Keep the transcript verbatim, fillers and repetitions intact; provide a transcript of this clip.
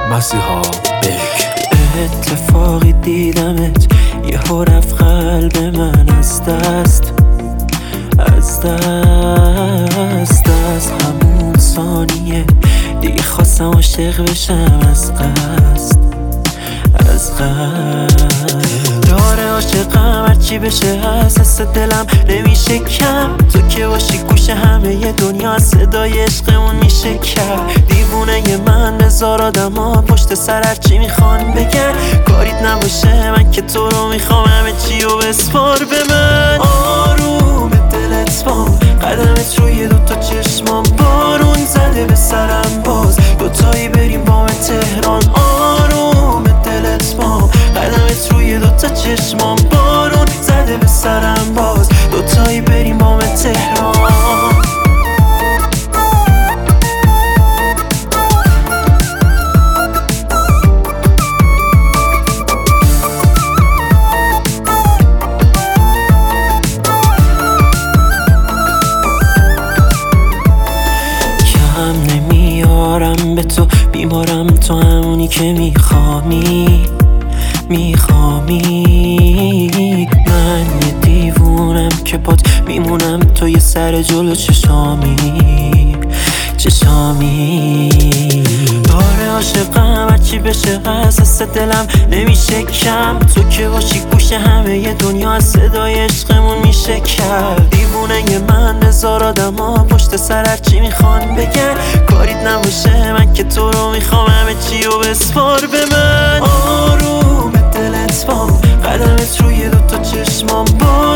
مسیحا بک. اتفاقی دیدمت یهو رفت قلب من از دست از دست از همون ثانیه دیگه خواستم عاشق بشم از قصد از قصد داره عاشقم هرچی بشه از حس دلم نمیشه کم. تو که باشی گوش همه ی دنیا صدای عشقمون میشه کرد. دیوونه من هزار آدم ها پشت سر هرچی میخوان بگن کاریت نباشه من که تو رو میخوام همه چی رو بسپار به من. آروم دلت بام قدمت روی دوتا چشمام بارون زده به سرم باز دوتایی بریم بام تهران. آروم دلت بام قدمت روی دوتا چشمام بارون زده به سرم باز دوتایی بریم بام تهران. نمیارم به تو بیمارم تو همونی که میخوامی میخوامی من یه دیوونم که پات میمونم تو یه سر جلو چشامی چشامی داره عاشقم هرچی بشه از حس دلم نمیشه کم. تو که باشی گوش همه ی دنیا صدای عشقمون میشه کرد. دیوونه من هزار آدم ها پشت سر هرچی میخوان بگن کاریت نباشه من که تو رو میخوام همه چی رو بسپار به من. آروم دلت بام قدمت روی دوتا چشمام با